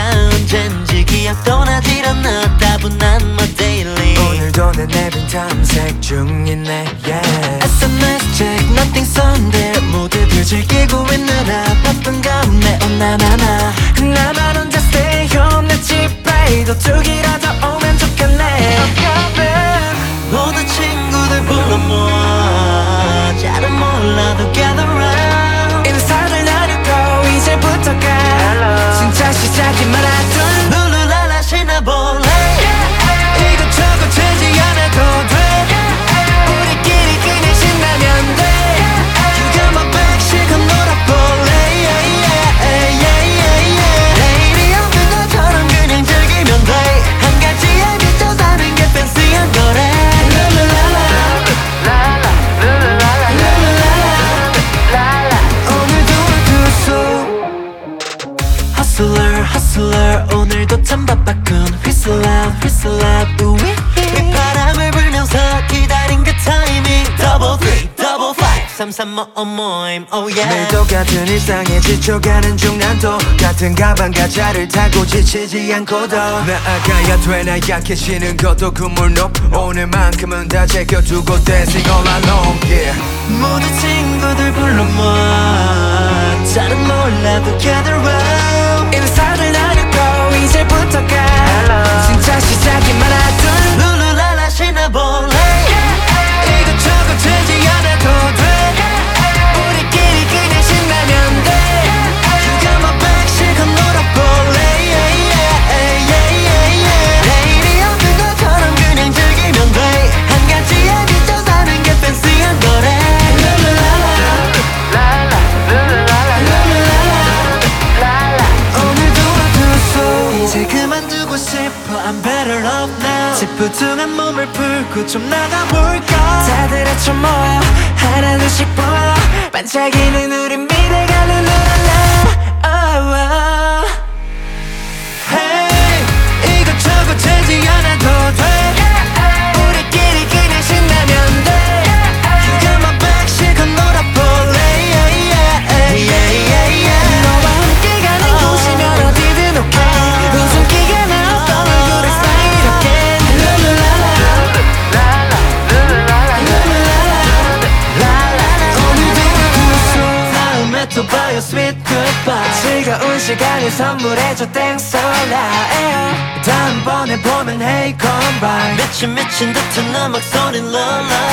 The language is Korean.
언젠지 기억도 나질 않아 따분한 my daily 오늘도 내 내빈 탐색 중이네 yeah. SMS check nothing Sunday 모두들 즐기고 있느라 바쁜 가운데 나나나 나만 혼자 stay home 내 집에 도둑이라도 오면 좋겠네 모두 친구들 불러 모아 잘은 몰라도 gather round 인사들 나누고 이제부터가 진짜 시작이만 하던 룰루랄라 신나볼래 이것저것 되지 않아도 돼 우리끼리 그냥 신나면 돼 You got my back 실컷 놀아볼래 내일이 없는 것처럼 그냥 즐기면 돼 한 가지에 미쳐 사는 게 팬시한 거래 Hustler, hustler 오늘도 참 바빴군 Whistle out, whistle out 우위 휘파람을 불면서 기다린 그 타이밍 Double three, double five 삼삼오 모임, oh yeah 매일 똑같은 일상에 지쳐가는 중 난 똑같은 가방 가자를 타고 지치지 않고도 나아가야 돼 나 약해지는 것도 그물 높 오늘만큼은 다 제껴두고 dancing all alone yeah. 모두 친구들 불러 모아 잘은 몰라도 gather round 인사들 나누고 이제부터가 진짜 시작이만 하던 룰루랄라 신나볼래 이것저것 되지 않아도 돼 우리끼리 그냥 신나면 돼 You got my back 실컷 놀아볼래 내일이 없는 것처럼 그냥 즐기면 돼 한 가지에 미쳐 사는 게 팬시한 거래 오늘도 어두워 이제 그만두고 싶어 I'm better off now 지푸둥한 몸을 풀고 좀 나가볼까 다들 합쳐 모여 하나둘씩 보여 반짝이는 우리 미래가 룰루랄라 oh, oh. Hey 이것저것 되지 않아도 돼 우리끼리 그냥 신나면 돼 You got my back 실컷 놀아볼래 너와 함께 가는 곳이면 어디든 오케이 웃음기가 나왔던 얼굴에 스마일하게 오늘도 어두워 다음에 또 봐요 sweet goodbye 즐거운 시간을 선물해줘 thanks a lot 다음번에 보면 hey come back 미친 듯한 음악 소린 lullaby